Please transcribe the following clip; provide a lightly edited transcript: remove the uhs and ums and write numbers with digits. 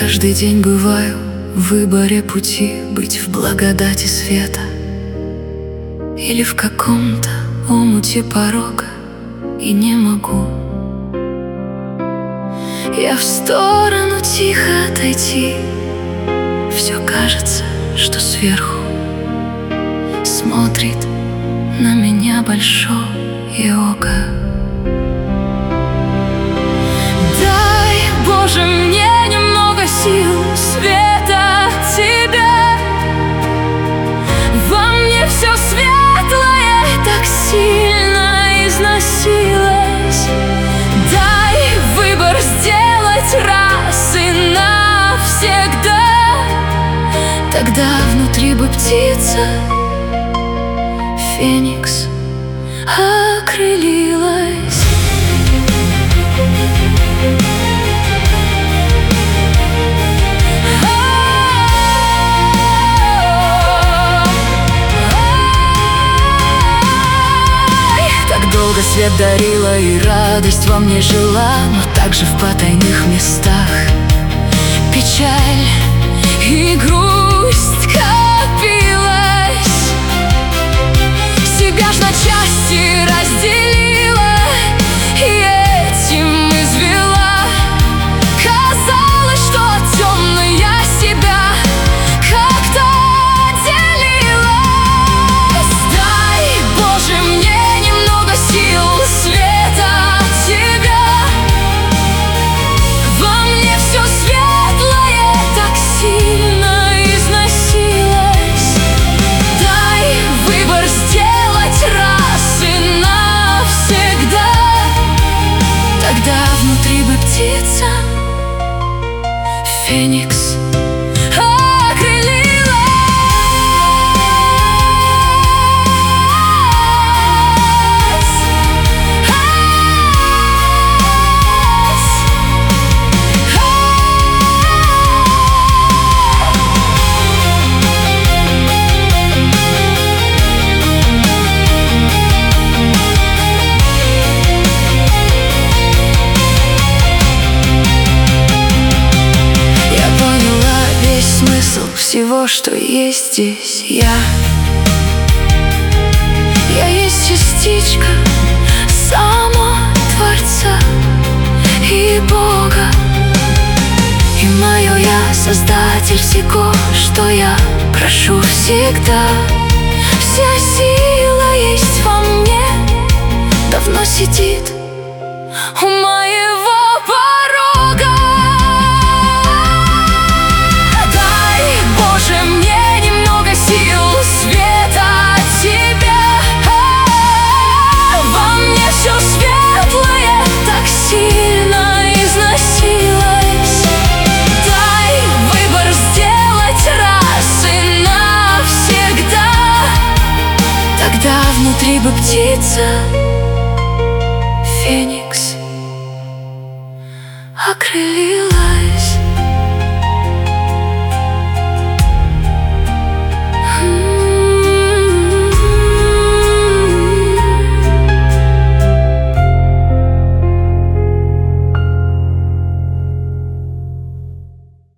каждый день бываю в выборе пути, быть в благодати света или в каком-то омуте порога, и не могу я в сторону тихо отойти. Все кажется, что сверху смотрит на меня большое око. Дай, Боже, мне немного сил, света от Тебя. Во мне все светлое так сильно износилось. Дай выбор сделать раз и навсегда. Тогда внутри бы птица Феникс окрылилась. Так долго свет дарила и радость во мне жила, но также в потайных местах печаль и грусть копилась. Себя ж на части разделила и этим извела. Казалось, что от темной я себя как-то отделилась. Дай, Боже, мне немного сил, света от Тебя. Во мне все светлое так сильно износилось. Дай выбор сделать раз и навсегда. Тогда внутри бы птица Феникс окрылилась. Всего, что есть здесь я есть частичка самого Творца и Бога. И мое я создатель всего, что я прошу всегда. Вся сила есть во мне, давно сидит у моего порога. Мне немного сил, света от Тебя. Во мне все светлое так сильно износилось. Дай выбор сделать раз и навсегда. Тогда внутри бы птица Феникс окрылилась.